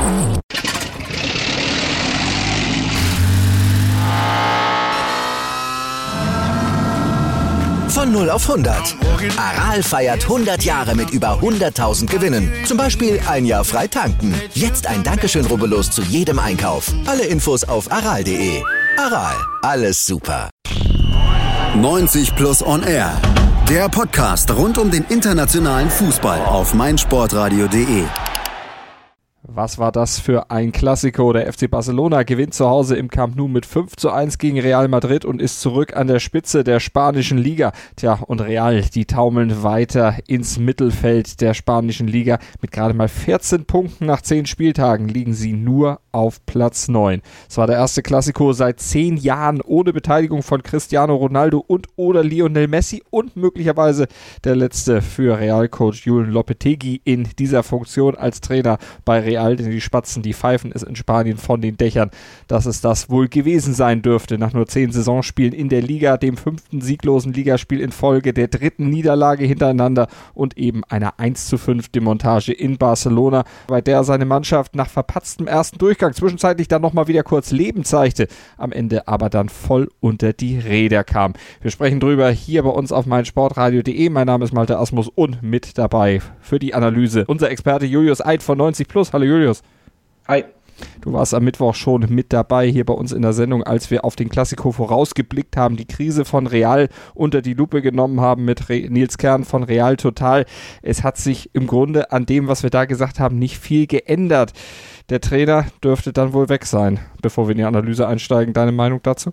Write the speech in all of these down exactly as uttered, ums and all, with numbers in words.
Von null auf hundert. Aral feiert hundert Jahre mit über hunderttausend Gewinnen. Zum Beispiel ein Jahr frei tanken. Jetzt ein Dankeschön, rubbellos zu jedem Einkauf. Alle Infos auf aral punkt de. Aral, alles super. neunzig Plus On Air. Der Podcast rund um den internationalen Fußball auf meinsportradio punkt de. Was war das für ein Klassiko? Der F C Barcelona gewinnt zu Hause im Camp Nou mit fünf zu eins gegen Real Madrid und ist zurück an der Spitze der spanischen Liga. Tja, und Real, die taumeln weiter ins Mittelfeld der spanischen Liga. Mit gerade mal vierzehn Punkten nach zehn Spieltagen liegen sie nur auf Platz neun. Es war der erste Klassiko seit zehn Jahren ohne Beteiligung von Cristiano Ronaldo und oder Lionel Messi und möglicherweise der letzte für Real-Coach Julen Lopetegui in dieser Funktion als Trainer bei Real. Denn die Spatzen, die pfeifen es in Spanien von den Dächern, dass es das wohl gewesen sein dürfte. Nach nur zehn Saisonspielen in der Liga, dem fünften sieglosen Ligaspiel in Folge, der dritten Niederlage hintereinander und eben einer eins zu fünf Demontage in Barcelona, bei der seine Mannschaft nach verpatztem ersten Durchgang zwischenzeitlich dann nochmal wieder kurz Leben zeigte, am Ende aber dann voll unter die Räder kam. Wir sprechen drüber hier bei uns auf meinsportradio punkt de. Mein Name ist Malte Asmus und mit dabei für die Analyse unser Experte Julius Eid von neunzig Plus. Hallo Julius. Hi. Du warst am Mittwoch schon mit dabei hier bei uns in der Sendung, als wir auf den Klassiko vorausgeblickt haben, die Krise von Real unter die Lupe genommen haben mit Re- Nils Kern von Real Total. Es hat sich im Grunde an dem, was wir da gesagt haben, nicht viel geändert. Der Trainer dürfte dann wohl weg sein. Bevor wir in die Analyse einsteigen, deine Meinung dazu?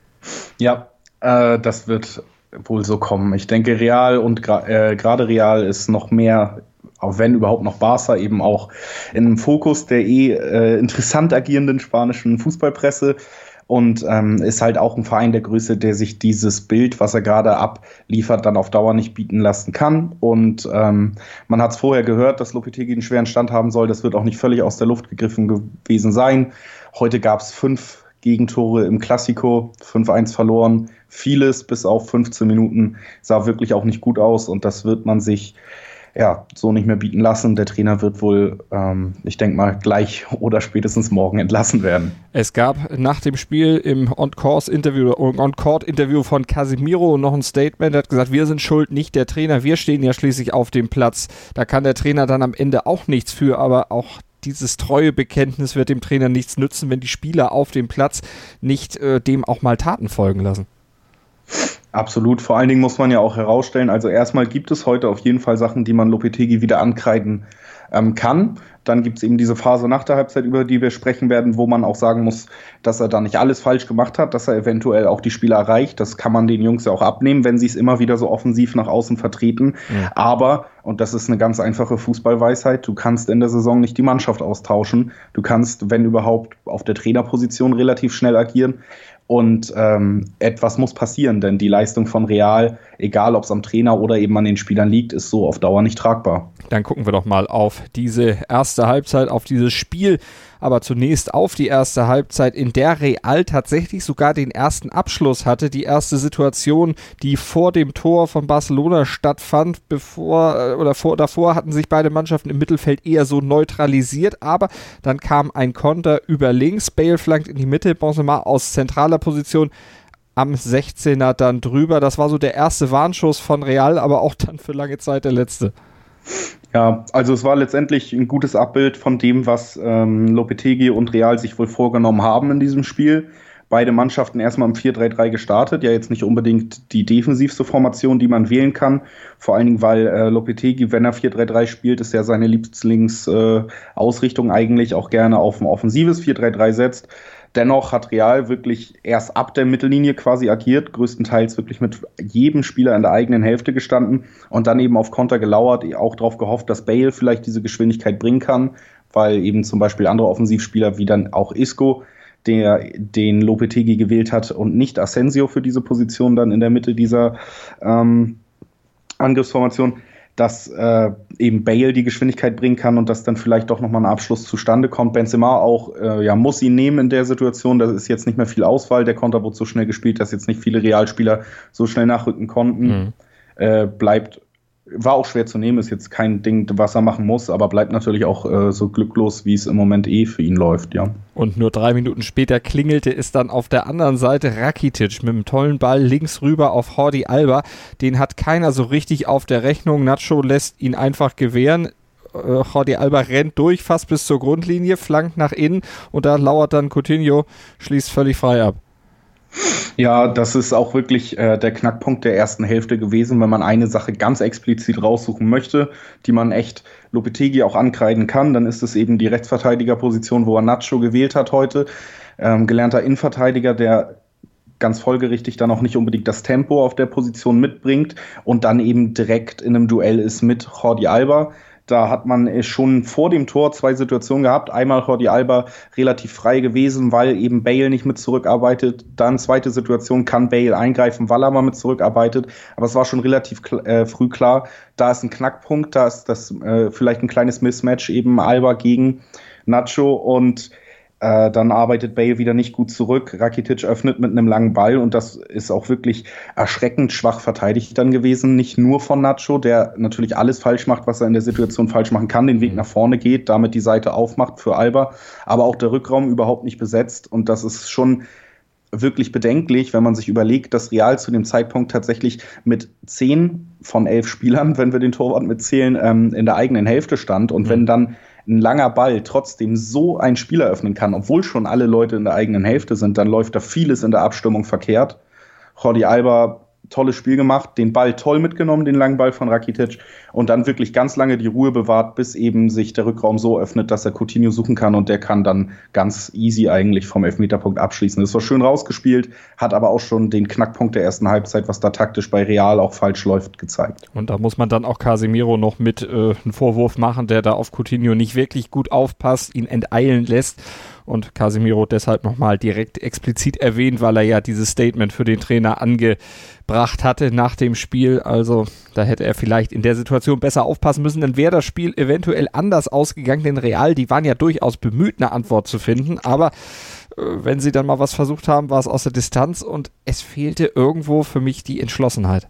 Ja, äh, das wird wohl so kommen. Ich denke, Real und gra- äh, gerade Real ist noch mehr, auch wenn überhaupt noch Barca, eben auch im Fokus der eh äh, interessant agierenden spanischen Fußballpresse und ähm, ist halt auch ein Verein der Größe, der sich dieses Bild, was er gerade abliefert, dann auf Dauer nicht bieten lassen kann. Und ähm, man hat es vorher gehört, dass Lopetegui einen schweren Stand haben soll. Das wird auch nicht völlig aus der Luft gegriffen gewesen sein. Heute gab es fünf Gegentore im Klassiko, fünf eins verloren. Vieles bis auf fünfzehn Minuten sah wirklich auch nicht gut aus und das wird man sich ja so nicht mehr bieten lassen. Der Trainer wird wohl, ähm, ich denke mal, gleich oder spätestens morgen entlassen werden. Es gab nach dem Spiel im On-Course-Interview, On-Court-Interview von Casemiro noch ein Statement, er hat gesagt, wir sind schuld, nicht der Trainer, wir stehen ja schließlich auf dem Platz. Da kann der Trainer dann am Ende auch nichts für, aber auch dieses Treuebekenntnis wird dem Trainer nichts nützen, wenn die Spieler auf dem Platz nicht äh, dem auch mal Taten folgen lassen. Absolut. Vor allen Dingen muss man ja auch herausstellen, also erstmal gibt es heute auf jeden Fall Sachen, die man Lopetegui wieder ankreiden ähm, kann. Dann gibt es eben diese Phase nach der Halbzeit, über die wir sprechen werden, wo man auch sagen muss, dass er da nicht alles falsch gemacht hat, dass er eventuell auch die Spieler erreicht. Das kann man den Jungs ja auch abnehmen, wenn sie es immer wieder so offensiv nach außen vertreten. Ja. Aber, und das ist eine ganz einfache Fußballweisheit, du kannst in der Saison nicht die Mannschaft austauschen. Du kannst, wenn überhaupt, auf der Trainerposition relativ schnell agieren. Und ähm, etwas muss passieren, denn die Leistung von Real, egal ob es am Trainer oder eben an den Spielern liegt, ist so auf Dauer nicht tragbar. Dann gucken wir doch mal auf diese erste Halbzeit, auf dieses Spiel. Aber zunächst auf die erste Halbzeit, in der Real tatsächlich sogar den ersten Abschluss hatte. Die erste Situation, die vor dem Tor von Barcelona stattfand, bevor oder vor, davor hatten sich beide Mannschaften im Mittelfeld eher so neutralisiert. Aber dann kam ein Konter über links, Bale flankt in die Mitte, Benzema aus zentraler Position am sechzehner dann drüber. Das war so der erste Warnschuss von Real, aber auch dann für lange Zeit der letzte. Ja, also es war letztendlich ein gutes Abbild von dem, was ähm, Lopetegui und Real sich wohl vorgenommen haben in diesem Spiel. Beide Mannschaften erstmal im vier drei drei gestartet, ja jetzt nicht unbedingt die defensivste Formation, die man wählen kann. Vor allen Dingen, weil äh, Lopetegui, wenn er vier drei drei spielt, ist ja seine Lieblingsausrichtung äh, eigentlich auch gerne auf ein offensives vier drei drei setzt. Dennoch hat Real wirklich erst ab der Mittellinie quasi agiert, größtenteils wirklich mit jedem Spieler in der eigenen Hälfte gestanden und dann eben auf Konter gelauert, auch darauf gehofft, dass Bale vielleicht diese Geschwindigkeit bringen kann, weil eben zum Beispiel andere Offensivspieler wie dann auch Isco, der den Lopetegui gewählt hat und nicht Asensio für diese Position dann in der Mitte dieser ähm, Angriffsformation, dass äh, eben Bale die Geschwindigkeit bringen kann und dass dann vielleicht doch nochmal ein Abschluss zustande kommt. Benzema auch, äh, ja, muss ihn nehmen in der Situation. Da ist jetzt nicht mehr viel Auswahl. Der Konter wurde so schnell gespielt, dass jetzt nicht viele Realspieler so schnell nachrücken konnten. Mhm. Äh, bleibt war auch schwer zu nehmen, ist jetzt kein Ding, was er machen muss, aber bleibt natürlich auch äh, so glücklos, wie es im Moment eh für ihn läuft, ja. Und nur drei Minuten später klingelte es dann auf der anderen Seite. Rakitic mit einem tollen Ball links rüber auf Jordi Alba. Den hat keiner so richtig auf der Rechnung. Nacho lässt ihn einfach gewähren. Äh, Jordi Alba rennt durch, fast bis zur Grundlinie, flankt nach innen und da lauert dann Coutinho, schließt völlig frei ab. Ja, das ist auch wirklich äh, der Knackpunkt der ersten Hälfte gewesen, wenn man eine Sache ganz explizit raussuchen möchte, die man echt Lopetegui auch ankreiden kann, dann ist es eben die Rechtsverteidigerposition, wo er Nacho gewählt hat heute. Ähm, gelernter Innenverteidiger, der ganz folgerichtig dann auch nicht unbedingt das Tempo auf der Position mitbringt und dann eben direkt in einem Duell ist mit Jordi Alba. Da hat man schon vor dem Tor zwei Situationen gehabt. Einmal Jordi Alba relativ frei gewesen, weil eben Bale nicht mit zurückarbeitet. Dann zweite Situation, kann Bale eingreifen, weil er mal mit zurückarbeitet. Aber es war schon relativ kl- äh, früh klar, da ist ein Knackpunkt, da ist das äh, vielleicht ein kleines Mismatch, eben Alba gegen Nacho und Äh, dann arbeitet Bale wieder nicht gut zurück. Rakitic öffnet mit einem langen Ball und das ist auch wirklich erschreckend schwach verteidigt dann gewesen. Nicht nur von Nacho, der natürlich alles falsch macht, was er in der Situation falsch machen kann, den Weg nach vorne geht, damit die Seite aufmacht für Alba, aber auch der Rückraum überhaupt nicht besetzt und das ist schon wirklich bedenklich, wenn man sich überlegt, dass Real zu dem Zeitpunkt tatsächlich mit zehn von elf Spielern, wenn wir den Torwart mitzählen, ähm, in der eigenen Hälfte stand und mhm. wenn dann ein langer Ball trotzdem so ein Spiel eröffnen kann, obwohl schon alle Leute in der eigenen Hälfte sind, dann läuft da vieles in der Abstimmung verkehrt. Jordi Alba, tolles Spiel gemacht, den Ball toll mitgenommen, den langen Ball von Rakitic und dann wirklich ganz lange die Ruhe bewahrt, bis eben sich der Rückraum so öffnet, dass er Coutinho suchen kann und der kann dann ganz easy eigentlich vom Elfmeterpunkt abschließen. Das war schön rausgespielt, hat aber auch schon den Knackpunkt der ersten Halbzeit, was da taktisch bei Real auch falsch läuft, gezeigt. Und da muss man dann auch Casemiro noch mit äh, einen Vorwurf machen, der da auf Coutinho nicht wirklich gut aufpasst, ihn enteilen lässt. Und Casemiro deshalb nochmal direkt explizit erwähnt, weil er ja dieses Statement für den Trainer angebracht hatte nach dem Spiel. Also da hätte er vielleicht in der Situation besser aufpassen müssen. Dann wäre das Spiel eventuell anders ausgegangen, denn Real, die waren ja durchaus bemüht, eine Antwort zu finden. Aber äh, wenn sie dann mal was versucht haben, war es aus der Distanz und es fehlte irgendwo für mich die Entschlossenheit.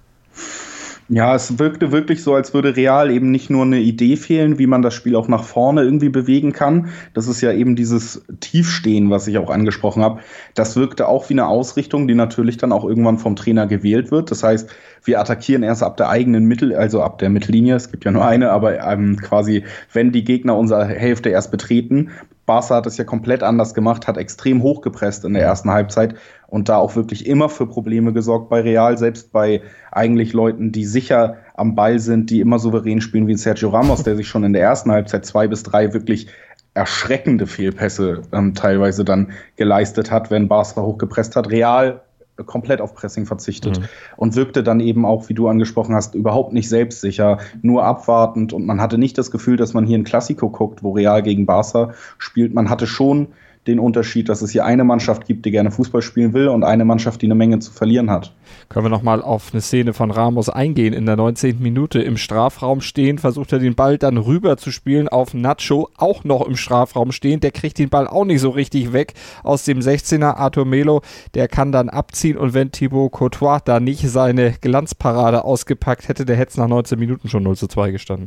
Ja, es wirkte wirklich so, als würde Real eben nicht nur eine Idee fehlen, wie man das Spiel auch nach vorne irgendwie bewegen kann. Das ist ja eben dieses Tiefstehen, was ich auch angesprochen habe. Das wirkte auch wie eine Ausrichtung, die natürlich dann auch irgendwann vom Trainer gewählt wird. Das heißt, wir attackieren erst ab der eigenen Mittel, also ab der Mittellinie. Es gibt ja nur eine, aber ähm, quasi, wenn die Gegner unsere Hälfte erst betreten. Barca hat es ja komplett anders gemacht, hat extrem hochgepresst in der ersten Halbzeit und da auch wirklich immer für Probleme gesorgt bei Real, selbst bei eigentlich Leuten, die sicher am Ball sind, die immer souverän spielen, wie Sergio Ramos, der sich schon in der ersten Halbzeit zwei bis drei wirklich erschreckende Fehlpässe ähm, teilweise dann geleistet hat, wenn Barca hochgepresst hat. Real komplett auf Pressing verzichtet mhm. und wirkte dann eben auch, wie du angesprochen hast, überhaupt nicht selbstsicher, nur abwartend und man hatte nicht das Gefühl, dass man hier ein Klassiko guckt, wo Real gegen Barca spielt. Man hatte schon den Unterschied, dass es hier eine Mannschaft gibt, die gerne Fußball spielen will und eine Mannschaft, die eine Menge zu verlieren hat. Können wir nochmal auf eine Szene von Ramos eingehen. In der neunzehnten Minute im Strafraum stehen, versucht er den Ball dann rüber zu spielen auf Nacho, auch noch im Strafraum stehen. Der kriegt den Ball auch nicht so richtig weg aus dem sechzehner. Arthur Melo, der kann dann abziehen und wenn Thibaut Courtois da nicht seine Glanzparade ausgepackt hätte, der hätte es nach neunzehn Minuten schon null zu zwei gestanden.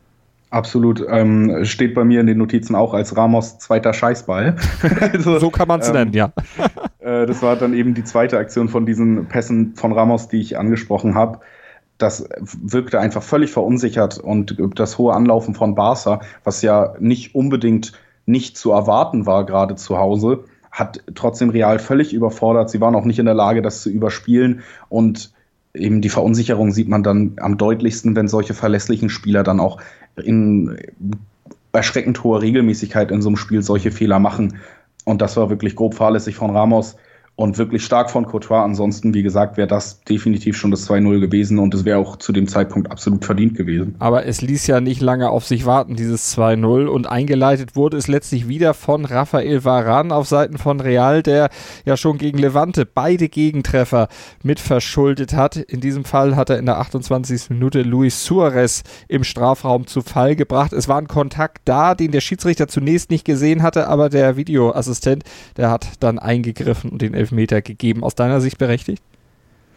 Absolut, ähm, steht bei mir in den Notizen auch als Ramos zweiter Scheißball. also, so kann man es ähm, nennen, ja. äh, das war dann eben die zweite Aktion von diesen Pässen von Ramos, die ich angesprochen habe. Das wirkte einfach völlig verunsichert und das hohe Anlaufen von Barca, was ja nicht unbedingt nicht zu erwarten war, gerade zu Hause, hat trotzdem Real völlig überfordert. Sie waren auch nicht in der Lage, das zu überspielen und eben die Verunsicherung sieht man dann am deutlichsten, wenn solche verlässlichen Spieler dann auch in erschreckend hoher Regelmäßigkeit in so einem Spiel solche Fehler machen. Und das war wirklich grob fahrlässig von Ramos und wirklich stark von Courtois. Ansonsten, wie gesagt, wäre das definitiv schon das zwei null gewesen und es wäre auch zu dem Zeitpunkt absolut verdient gewesen. Aber es ließ ja nicht lange auf sich warten, dieses zwei null, und eingeleitet wurde es letztlich wieder von Rafael Varane auf Seiten von Real, der ja schon gegen Levante beide Gegentreffer mit verschuldet hat. In diesem Fall hat er in der achtundzwanzigsten Minute Luis Suarez im Strafraum zu Fall gebracht. Es war ein Kontakt da, den der Schiedsrichter zunächst nicht gesehen hatte, aber der Videoassistent, der hat dann eingegriffen und den Elfmeter gegeben. Aus deiner Sicht berechtigt?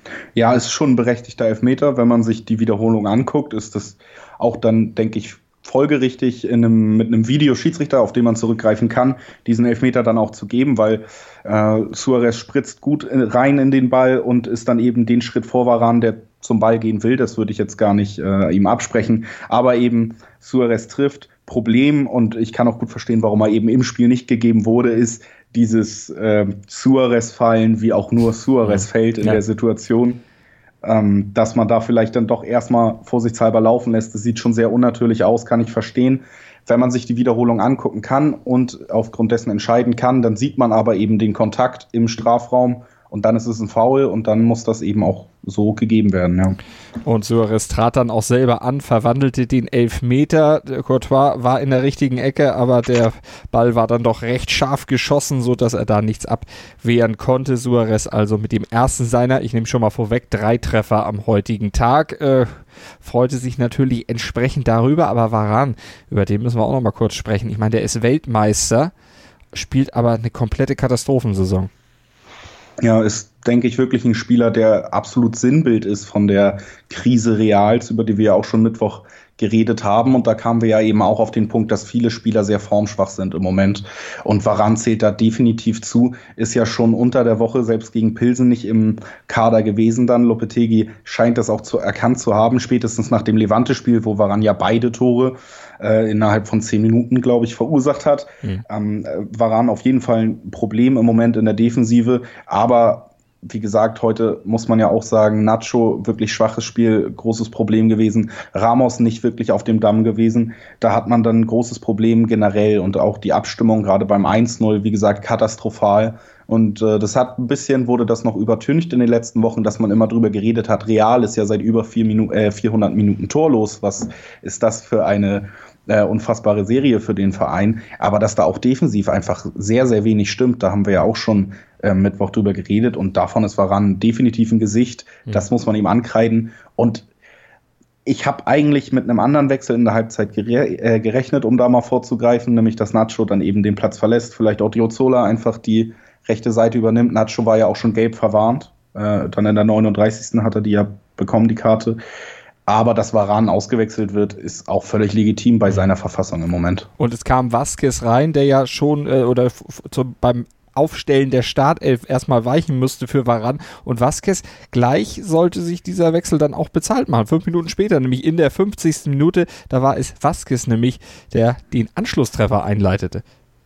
Ja, ist schon ein berechtigter Elfmeter. Wenn man sich die Wiederholung anguckt, ist das auch dann, denke ich, folgerichtig in einem, mit einem Videoschiedsrichter, auf den man zurückgreifen kann, diesen Elfmeter dann auch zu geben, weil äh, Suarez spritzt gut rein in den Ball und ist dann eben den Schritt vor Varane, der zum Ball gehen will. Das würde ich jetzt gar nicht äh, ihm absprechen. Aber eben Suarez trifft. Problem, und ich kann auch gut verstehen, warum er eben im Spiel nicht gegeben wurde, ist dieses äh, Suarez-Fallen, wie auch nur Suarez fällt in ja. der Situation. Ähm, dass man da vielleicht dann doch erstmal vorsichtshalber laufen lässt. Das sieht schon sehr unnatürlich aus, kann ich verstehen. Wenn man sich die Wiederholung angucken kann und aufgrund dessen entscheiden kann, dann sieht man aber eben den Kontakt im Strafraum und dann ist es ein Foul und dann muss das eben auch so gegeben werden. Ja. Und Suarez trat dann auch selber an, verwandelte den Elfmeter. Courtois war in der richtigen Ecke, aber der Ball war dann doch recht scharf geschossen, sodass er da nichts abwehren konnte. Suarez also mit dem ersten seiner, ich nehme schon mal vorweg, drei Treffer am heutigen Tag. Äh, freute sich natürlich entsprechend darüber, aber Varane, über den müssen wir auch noch mal kurz sprechen. Ich meine, der ist Weltmeister, spielt aber eine komplette Katastrophensaison. Ja, ist, denke ich, wirklich ein Spieler, der absolut Sinnbild ist von der Krise Reals, über die wir ja auch schon Mittwoch geredet haben. Und da kamen wir ja eben auch auf den Punkt, dass viele Spieler sehr formschwach sind im Moment. Und Varane zählt da definitiv zu, ist ja schon unter der Woche selbst gegen Pilsen nicht im Kader gewesen dann. Lopetegui scheint das auch zu erkannt zu haben, spätestens nach dem Levante-Spiel, wo Varane ja beide Tore äh, innerhalb von zehn Minuten, glaube ich, verursacht hat. Mhm. Ähm, Varane auf jeden Fall ein Problem im Moment in der Defensive, aber wie gesagt, heute muss man ja auch sagen, Nacho, wirklich schwaches Spiel, großes Problem gewesen. Ramos nicht wirklich auf dem Damm gewesen. Da hat man dann ein großes Problem generell und auch die Abstimmung, gerade beim eins null, wie gesagt, katastrophal. Und äh, das hat ein bisschen, wurde das noch übertüncht in den letzten Wochen, dass man immer drüber geredet hat. Real ist ja seit über vier Minu- äh, vierhundert Minuten torlos. Was ist das für eine äh, unfassbare Serie für den Verein? Aber dass da auch defensiv einfach sehr, sehr wenig stimmt, da haben wir ja auch schon äh, Mittwoch drüber geredet. Und davon ist Varane definitiv ein Gesicht. Mhm. Das muss man ihm ankreiden. Und ich habe eigentlich mit einem anderen Wechsel in der Halbzeit gere- äh, gerechnet, um da mal vorzugreifen, nämlich dass Nacho dann eben den Platz verlässt, vielleicht auch Odriozola einfach die rechte Seite übernimmt. Nacho war ja auch schon gelb verwarnt. Äh, dann in der neununddreißigsten hat er die ja bekommen, die Karte. Aber dass Varane ausgewechselt wird, ist auch völlig legitim bei seiner Verfassung im Moment. Und es kam Vázquez rein, der ja schon äh, oder f- zu, beim Aufstellen der Startelf erstmal weichen müsste für Varane. Und Vázquez, gleich sollte sich dieser Wechsel dann auch bezahlt machen. Fünf Minuten später, nämlich in der fünfzigsten Minute, da war es Vázquez nämlich, der den Anschlusstreffer einleitete.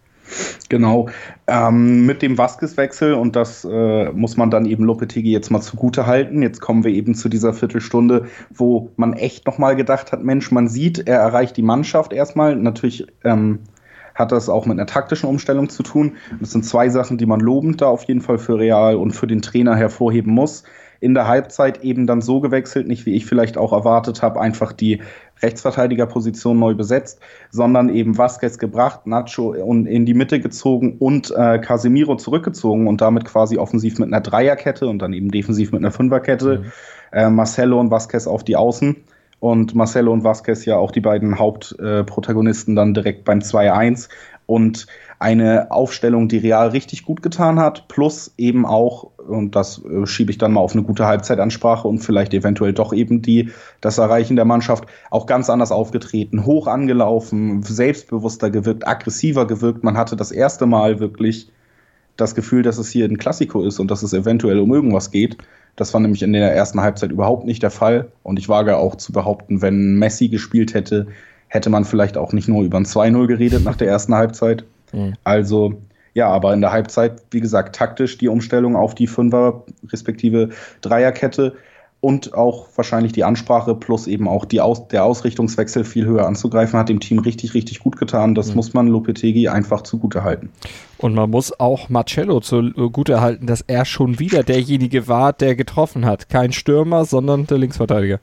Genau, ähm, mit dem Vázquez-Wechsel, und das äh, muss man dann eben Lopetegui jetzt mal zugute halten. Jetzt kommen wir eben zu dieser Viertelstunde, wo man echt nochmal gedacht hat, Mensch, man sieht, er erreicht die Mannschaft erstmal. Natürlich ähm, hat das auch mit einer taktischen Umstellung zu tun. Das sind zwei Sachen, die man lobend da auf jeden Fall für Real und für den Trainer hervorheben muss. In der Halbzeit eben dann so gewechselt, nicht wie ich vielleicht auch erwartet habe, einfach die Rechtsverteidigerposition neu besetzt, sondern eben Vázquez gebracht, Nacho in die Mitte gezogen und äh, Casemiro zurückgezogen und damit quasi offensiv mit einer Dreierkette und dann eben defensiv mit einer Fünferkette, mhm. äh, Marcelo und Vázquez auf die Außen und Marcelo und Vázquez ja auch die beiden Hauptprotagonisten äh, dann direkt beim zwei eins und eine Aufstellung, die Real richtig gut getan hat, plus eben auch, und das äh, schiebe ich dann mal auf eine gute Halbzeitansprache und vielleicht eventuell doch eben die, das Erreichen der Mannschaft, auch ganz anders aufgetreten, hoch angelaufen, selbstbewusster gewirkt, aggressiver gewirkt. Man hatte das erste Mal wirklich das Gefühl, dass es hier ein Klassiko ist und dass es eventuell um irgendwas geht. Das war nämlich in der ersten Halbzeit überhaupt nicht der Fall. Und ich wage auch zu behaupten, wenn Messi gespielt hätte, hätte man vielleicht auch nicht nur über ein zwei null geredet nach der ersten Halbzeit. Also, ja, aber in der Halbzeit, wie gesagt, taktisch die Umstellung auf die Fünfer- respektive Dreierkette und auch wahrscheinlich die Ansprache plus eben auch die Aus- der Ausrichtungswechsel viel höher anzugreifen, hat dem Team richtig, richtig gut getan. Das mhm. muss man Lopetegui einfach zugute halten. Und man muss auch Marcelo zugute halten, dass er schon wieder derjenige war, der getroffen hat. Kein Stürmer, sondern der Linksverteidiger.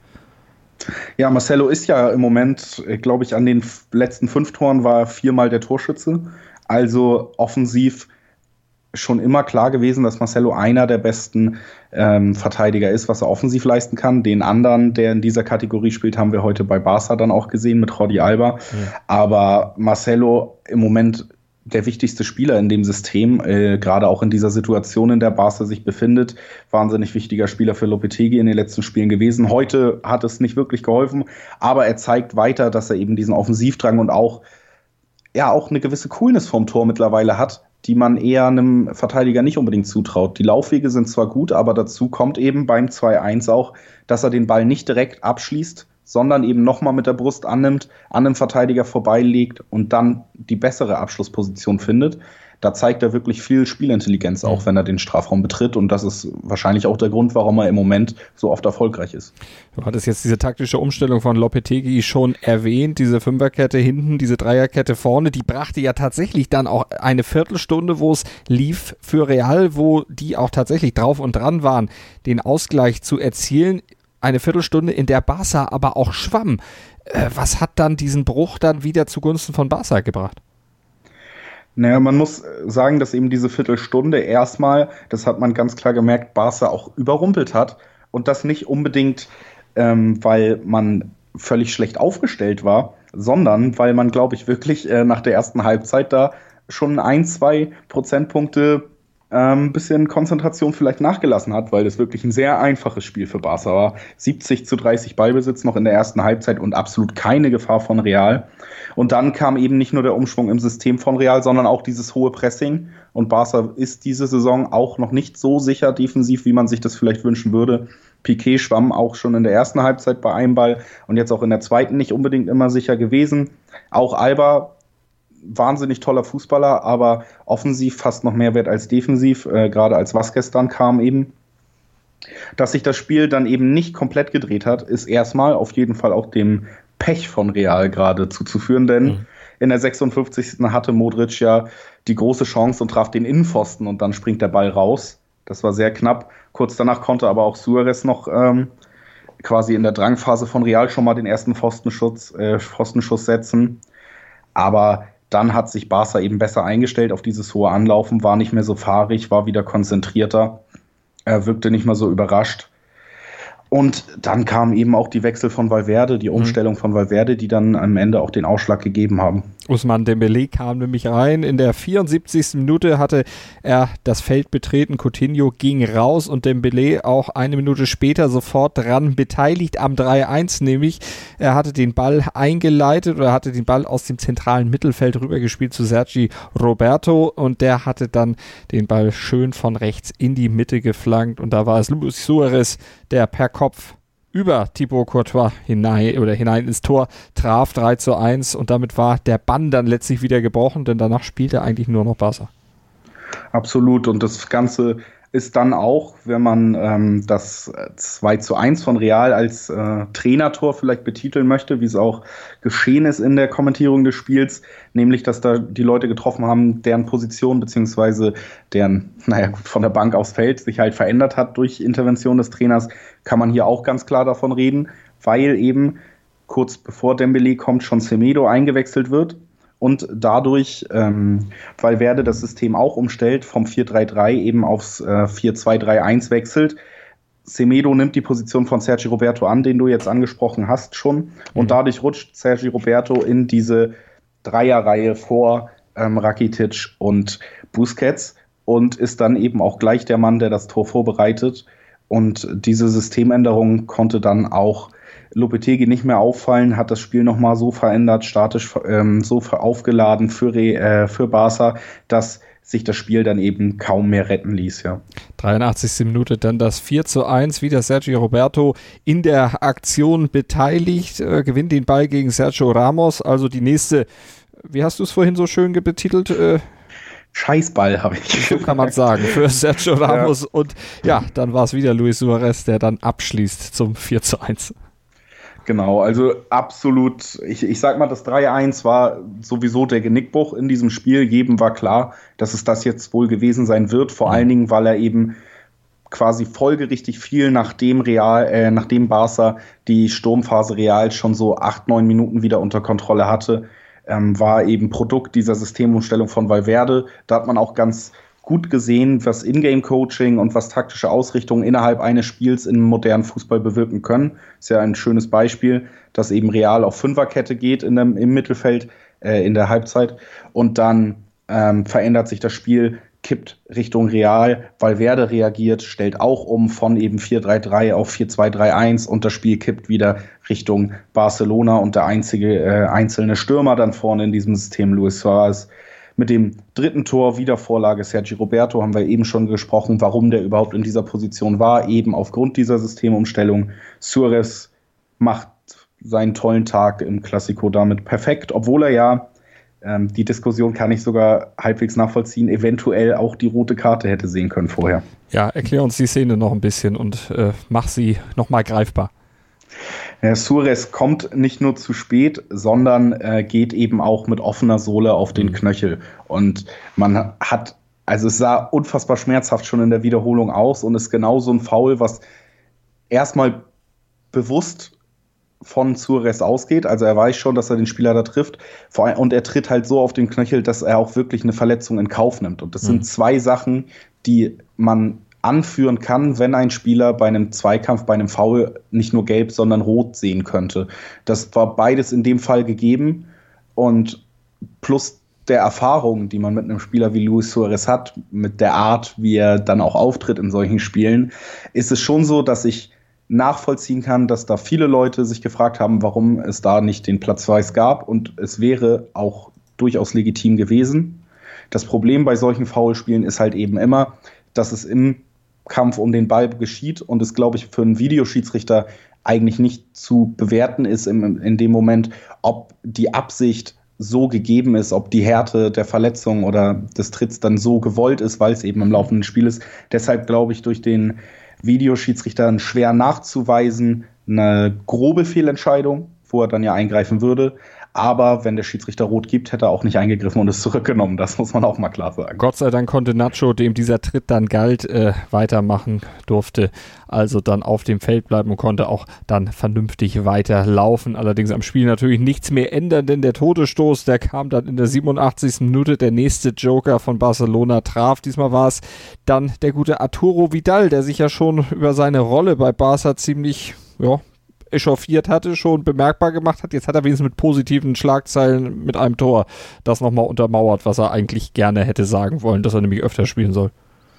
Ja, Marcelo ist ja im Moment, glaube ich, an den letzten fünf Toren war er viermal der Torschütze. Also offensiv schon immer klar gewesen, dass Marcelo einer der besten ähm, Verteidiger ist, was er offensiv leisten kann. Den anderen, der in dieser Kategorie spielt, haben wir heute bei Barca dann auch gesehen mit Jordi Alba. Ja. Aber Marcelo im Moment der wichtigste Spieler in dem System, äh, gerade auch in dieser Situation, in der Barca sich befindet. Wahnsinnig wichtiger Spieler für Lopetegui in den letzten Spielen gewesen. Heute hat es nicht wirklich geholfen, aber er zeigt weiter, dass er eben diesen Offensivdrang und auch, ja, auch eine gewisse Coolness vom Tor mittlerweile hat, die man eher einem Verteidiger nicht unbedingt zutraut. Die Laufwege sind zwar gut, aber dazu kommt eben beim zwei eins auch, dass er den Ball nicht direkt abschließt, sondern eben nochmal mit der Brust annimmt, an einem Verteidiger vorbeilegt und dann die bessere Abschlussposition findet. Da zeigt er wirklich viel Spielintelligenz, auch wenn er den Strafraum betritt. Und das ist wahrscheinlich auch der Grund, warum er im Moment so oft erfolgreich ist. Du hattest jetzt diese taktische Umstellung von Lopetegui schon erwähnt, diese Fünferkette hinten, diese Dreierkette vorne, die brachte ja tatsächlich dann auch eine Viertelstunde, wo es lief für Real, wo die auch tatsächlich drauf und dran waren, den Ausgleich zu erzielen. Eine Viertelstunde, in der Barca aber auch schwamm. Äh, was hat dann diesen Bruch dann wieder zugunsten von Barca gebracht? Naja, man muss sagen, dass eben diese Viertelstunde erstmal, das hat man ganz klar gemerkt, Barca auch überrumpelt hat. Und das nicht unbedingt, ähm, weil man völlig schlecht aufgestellt war, sondern weil man, glaube ich, wirklich äh, nach der ersten Halbzeit da schon ein, zwei Prozentpunkte ein ähm, bisschen Konzentration vielleicht nachgelassen hat, weil das wirklich ein sehr einfaches Spiel für Barca war. siebzig zu dreißig Ballbesitz noch in der ersten Halbzeit und absolut keine Gefahr von Real. Und dann kam eben nicht nur der Umschwung im System von Real, sondern auch dieses hohe Pressing. Und Barca ist diese Saison auch noch nicht so sicher defensiv, wie man sich das vielleicht wünschen würde. Piqué schwamm auch schon in der ersten Halbzeit bei einem Ball und jetzt auch in der zweiten nicht unbedingt immer sicher gewesen. Auch Alba, wahnsinnig toller Fußballer, aber offensiv fast noch mehr wert als defensiv, äh, gerade als Vázquez dann kam eben. Dass sich das Spiel dann eben nicht komplett gedreht hat, ist erstmal auf jeden Fall auch dem Pech von Real gerade zuzuführen, denn mhm. in der sechsundfünfzigsten hatte Modric ja die große Chance und traf den Innenpfosten und dann springt der Ball raus. Das war sehr knapp. Kurz danach konnte aber auch Suárez noch ähm, quasi in der Drangphase von Real schon mal den ersten Pfostenschuss, äh, Pfostenschuss setzen. Aber dann hat sich Barca eben besser eingestellt auf dieses hohe Anlaufen, war nicht mehr so fahrig, war wieder konzentrierter, er wirkte nicht mehr so überrascht. Und dann kamen eben auch die Wechsel von Valverde, die Umstellung von Valverde, die dann am Ende auch den Ausschlag gegeben haben. Ousmane Dembélé kam nämlich rein. In der vierundsiebzigsten Minute hatte er das Feld betreten. Coutinho ging raus und Dembélé auch eine Minute später sofort dran beteiligt am drei eins, nämlich er hatte den Ball eingeleitet oder hatte den Ball aus dem zentralen Mittelfeld rübergespielt zu Sergi Roberto und der hatte dann den Ball schön von rechts in die Mitte geflankt und da war es Luis Suárez, der per Kopf über Thibaut Courtois hinein oder hinein ins Tor traf, drei zu eins und damit war der Bann dann letztlich wieder gebrochen, denn danach spielte eigentlich nur noch Barca. Absolut und das Ganze ist dann auch, wenn man ähm, das zwei zu eins von Real als äh, Trainertor vielleicht betiteln möchte, wie es auch geschehen ist in der Kommentierung des Spiels, nämlich, dass da die Leute getroffen haben, deren Position beziehungsweise deren, naja gut, von der Bank aufs Feld sich halt verändert hat durch Intervention des Trainers, kann man hier auch ganz klar davon reden, weil eben kurz bevor Dembélé kommt, schon Semedo eingewechselt wird. Und dadurch, ähm, Valverde das System auch umstellt, vom vier drei drei eben aufs äh, vier zwei drei eins wechselt. Semedo nimmt die Position von Sergi Roberto an, den du jetzt angesprochen hast schon. Und mhm. dadurch rutscht Sergi Roberto in diese Dreierreihe vor ähm, Rakitic und Busquets und ist dann eben auch gleich der Mann, der das Tor vorbereitet. Und diese Systemänderung konnte dann auch Lopetegui nicht mehr auffallen, hat das Spiel nochmal so verändert, statisch ähm, so aufgeladen für, äh, für Barca, dass sich das Spiel dann eben kaum mehr retten ließ. Ja. dreiundachtzigste Minute dann das vier zu eins, wieder Sergio Roberto in der Aktion beteiligt, äh, gewinnt den Ball gegen Sergio Ramos, also die nächste, wie hast du es vorhin so schön betitelt? Äh, Scheißball, habe ich. So kann man sagen, für Sergio Ramos. Ja. Und ja, dann war es wieder Luis Suárez, der dann abschließt zum vier zu eins. Genau, also absolut, ich, ich sag mal, das drei eins war sowieso der Genickbruch in diesem Spiel. Jedem war klar, dass es das jetzt wohl gewesen sein wird, vor mhm. allen Dingen, weil er eben quasi folgerichtig fiel, nachdem Real, äh, nachdem Barca die Sturmphase Real schon so acht, neun Minuten wieder unter Kontrolle hatte, ähm, war eben Produkt dieser Systemumstellung von Valverde. Da hat man auch ganz gut gesehen, was Ingame-Coaching und was taktische Ausrichtungen innerhalb eines Spiels im modernen Fußball bewirken können. Ist ja ein schönes Beispiel, dass eben Real auf Fünferkette geht in dem, im Mittelfeld, äh, in der Halbzeit und dann ähm, verändert sich das Spiel, kippt Richtung Real. Valverde reagiert, stellt auch um von eben vier drei drei auf vier zwei drei eins und das Spiel kippt wieder Richtung Barcelona und der einzige äh, einzelne Stürmer dann vorne in diesem System, Luis Suarez. Mit dem dritten Tor, Wiedervorlage Sergi Roberto, haben wir eben schon gesprochen, warum der überhaupt in dieser Position war, eben aufgrund dieser Systemumstellung. Suarez macht seinen tollen Tag im Clasico damit perfekt, obwohl er ja, ähm, die Diskussion kann ich sogar halbwegs nachvollziehen, eventuell auch die rote Karte hätte sehen können vorher. Ja, erklär uns die Szene noch ein bisschen und äh, mach sie nochmal greifbar. Ja, Suarez kommt nicht nur zu spät, sondern äh, geht eben auch mit offener Sohle auf den Knöchel. Und man hat, also es sah unfassbar schmerzhaft schon in der Wiederholung aus und ist genau so ein Foul, was erstmal bewusst von Suarez ausgeht. Also er weiß schon, dass er den Spieler da trifft. Vor allem, und er tritt halt so auf den Knöchel, dass er auch wirklich eine Verletzung in Kauf nimmt. Und das mhm. sind zwei Sachen, die man anführen kann, wenn ein Spieler bei einem Zweikampf, bei einem Foul nicht nur gelb, sondern rot sehen könnte. Das war beides in dem Fall gegeben und plus der Erfahrung, die man mit einem Spieler wie Luis Suarez hat, mit der Art, wie er dann auch auftritt in solchen Spielen, ist es schon so, dass ich nachvollziehen kann, dass da viele Leute sich gefragt haben, warum es da nicht den Platzverweis gab und es wäre auch durchaus legitim gewesen. Das Problem bei solchen Foulspielen ist halt eben immer, dass es im Kampf um den Ball geschieht und es, glaube ich, für einen Videoschiedsrichter eigentlich nicht zu bewerten ist im, in dem Moment, ob die Absicht so gegeben ist, ob die Härte der Verletzung oder des Tritts dann so gewollt ist, weil es eben im laufenden Spiel ist. Deshalb glaube ich, durch den Videoschiedsrichter schwer nachzuweisen, eine grobe Fehlentscheidung, wo er dann ja eingreifen würde. Aber wenn der Schiedsrichter rot gibt, hätte er auch nicht eingegriffen und es zurückgenommen. Das muss man auch mal klar sagen. Gott sei Dank konnte Nacho, dem dieser Tritt dann galt, äh, weitermachen durfte. Also dann auf dem Feld bleiben und konnte auch dann vernünftig weiterlaufen. Allerdings am Spiel natürlich nichts mehr ändern, denn der Todesstoß, der kam dann in der siebenundachtzigsten Minute. Der nächste Joker von Barcelona traf. Diesmal war es dann der gute Arturo Vidal, der sich ja schon über seine Rolle bei Barca ziemlich, ja, echauffiert hatte, schon bemerkbar gemacht hat. Jetzt hat er wenigstens mit positiven Schlagzeilen mit einem Tor das nochmal untermauert, was er eigentlich gerne hätte sagen wollen, dass er nämlich öfter spielen soll.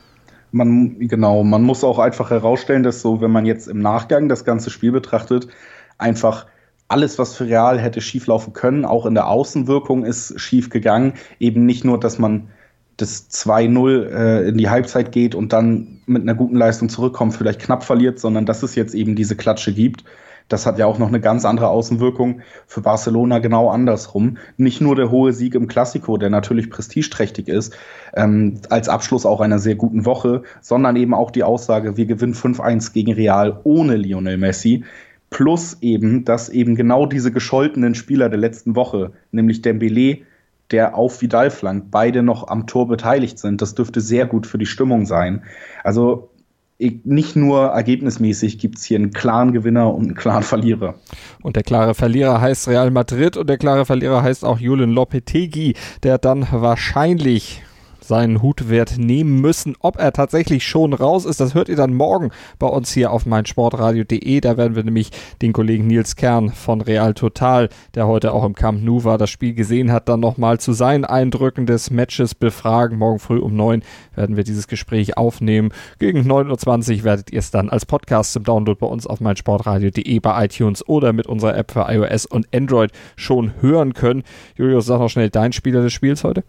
Man, genau, man muss auch einfach herausstellen, dass so, wenn man jetzt im Nachgang das ganze Spiel betrachtet, einfach alles, was für Real hätte schieflaufen können, auch in der Außenwirkung ist schief gegangen. Eben nicht nur, dass man das zwei null äh, in die Halbzeit geht und dann mit einer guten Leistung zurückkommt, vielleicht knapp verliert, sondern dass es jetzt eben diese Klatsche gibt. Das hat ja auch noch eine ganz andere Außenwirkung für Barcelona, genau andersrum. Nicht nur der hohe Sieg im Clasico, der natürlich prestigeträchtig ist, ähm, als Abschluss auch einer sehr guten Woche, sondern eben auch die Aussage, wir gewinnen fünf eins gegen Real ohne Lionel Messi. Plus eben, dass eben genau diese gescholtenen Spieler der letzten Woche, nämlich Dembélé, der auf Vidal flankt, beide noch am Tor beteiligt sind. Das dürfte sehr gut für die Stimmung sein. Also nicht nur ergebnismäßig gibt es hier einen klaren Gewinner und einen klaren Verlierer. Und der klare Verlierer heißt Real Madrid und der klare Verlierer heißt auch Julen Lopetegui, der dann wahrscheinlich seinen Hutwert nehmen müssen. Ob er tatsächlich schon raus ist, das hört ihr dann morgen bei uns hier auf meinsportradio punkt de. Da werden wir nämlich den Kollegen Nils Kern von Real Total, der heute auch im Camp Nou war, das Spiel gesehen hat, dann nochmal zu seinen Eindrücken des Matches befragen. Morgen früh um neun werden wir dieses Gespräch aufnehmen. Gegen neun Uhr zwanzig werdet ihr es dann als Podcast zum Download bei uns auf meinsportradio punkt de, bei iTunes oder mit unserer App für iOS und Android schon hören können. Julius, sag noch schnell dein Spieler des Spiels heute.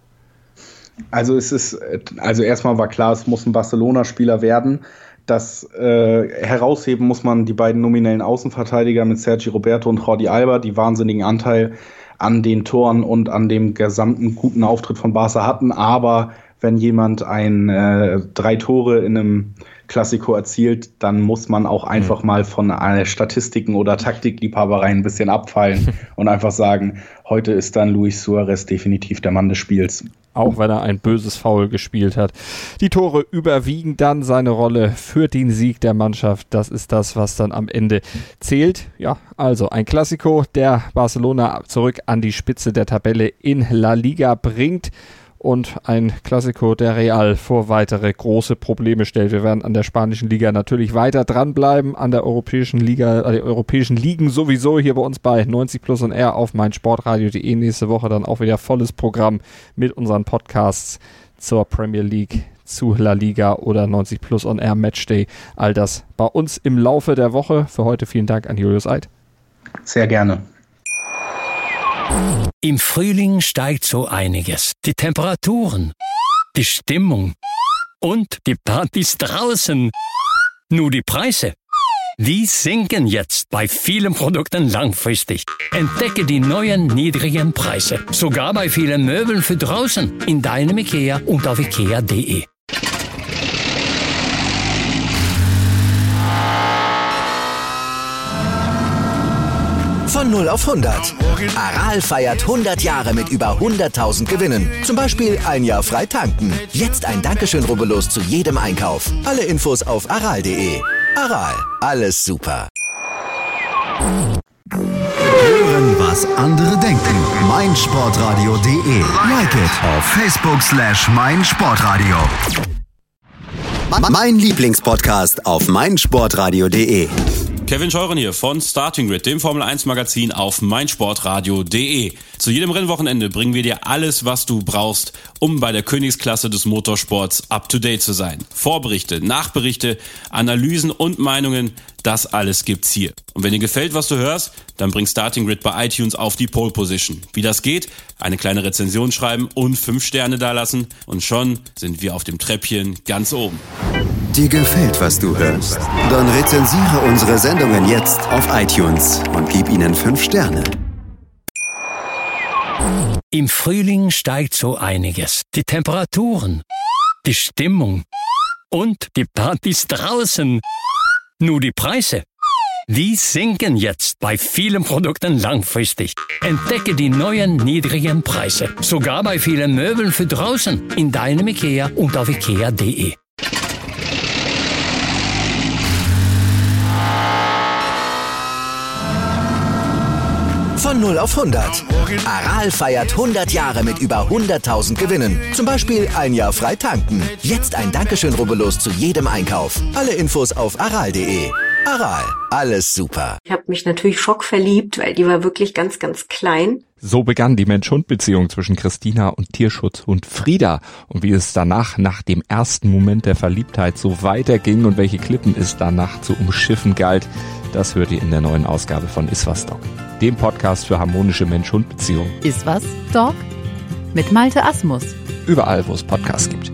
Also es ist, also erstmal war klar, es muss ein Barcelona-Spieler werden. Das äh, herausheben muss man die beiden nominellen Außenverteidiger mit Sergi Roberto und Jordi Alba, die wahnsinnigen Anteil an den Toren und an dem gesamten guten Auftritt von Barca hatten. Aber wenn jemand ein äh, drei Tore in einem Clasico erzielt, dann muss man auch einfach mhm. mal von äh, Statistiken oder Taktikliebhabereien ein bisschen abfallen und einfach sagen, heute ist dann Luis Suarez definitiv der Mann des Spiels. Auch wenn er ein böses Foul gespielt hat. Die Tore überwiegen dann seine Rolle für den Sieg der Mannschaft. Das ist das, was dann am Ende zählt. Ja, also ein Clasico, der Barcelona zurück an die Spitze der Tabelle in La Liga bringt. und ein Klassiko, der Real vor weitere große Probleme stellt. Wir werden an der spanischen Liga natürlich weiter dranbleiben, an der europäischen Liga, an der europäischen Ligen sowieso hier bei uns bei neunzig Plus on Air auf meinsportradio punkt de. Nächste Woche dann auch wieder volles Programm mit unseren Podcasts zur Premier League, zu La Liga oder neunzig Plus on Air Matchday. All das bei uns im Laufe der Woche. Für heute vielen Dank an Julius Eid. Sehr gerne. Im Frühling steigt so einiges. Die Temperaturen, die Stimmung und die Partys draußen. Nur die Preise, die sinken jetzt bei vielen Produkten langfristig. Entdecke die neuen niedrigen Preise. Sogar bei vielen Möbeln für draußen. In deinem IKEA und auf ikea punkt de. Von null auf hundert. Aral feiert hundert Jahre mit über hunderttausend Gewinnen. Zum Beispiel ein Jahr frei tanken. Jetzt ein Dankeschön, rubbellos zu jedem Einkauf. Alle Infos auf aral punkt de. Aral, alles super. Hören, was andere denken. meinsportradio punkt de. Like it auf Facebook slash meinsportradio. Mein Lieblingspodcast auf meinsportradio punkt de. Kevin Scheuren hier von Starting Grid, dem Formel eins Magazin auf meinsportradio punkt de. Zu jedem Rennwochenende bringen wir dir alles, was du brauchst, um bei der Königsklasse des Motorsports up to date zu sein. Vorberichte, Nachberichte, Analysen und Meinungen, das alles gibt's hier. Und wenn dir gefällt, was du hörst, dann bring Starting Grid bei iTunes auf die Pole Position. Wie das geht? Eine kleine Rezension schreiben und fünf Sterne dalassen und schon sind wir auf dem Treppchen ganz oben. Dir gefällt, was du hörst? Dann rezensiere unsere Sendungen jetzt auf iTunes und gib ihnen fünf Sterne. Im Frühling steigt so einiges. Die Temperaturen, die Stimmung und die Partys draußen. Nur die Preise, die sinken jetzt bei vielen Produkten langfristig. Entdecke die neuen niedrigen Preise. Sogar bei vielen Möbeln für draußen. In deinem IKEA und auf ikea punkt de. Von null auf hundert. Aral feiert hundert Jahre mit über hunderttausend Gewinnen. Zum Beispiel ein Jahr frei tanken. Jetzt ein Dankeschön, rubbellos zu jedem Einkauf. Alle Infos auf aral punkt de. Aral, alles super. Ich habe mich natürlich schockverliebt, weil die war wirklich ganz, ganz klein. So begann die Mensch-Hund-Beziehung zwischen Christina und Tierschutzhund Frieda. Und wie es danach, nach dem ersten Moment der Verliebtheit, so weiterging und welche Klippen es danach zu umschiffen galt, das hört ihr in der neuen Ausgabe von Iswas Dog, dem Podcast für harmonische Mensch-Hund-Beziehungen. Iswas Dog? Mit Malte Asmus. Überall, wo es Podcasts gibt.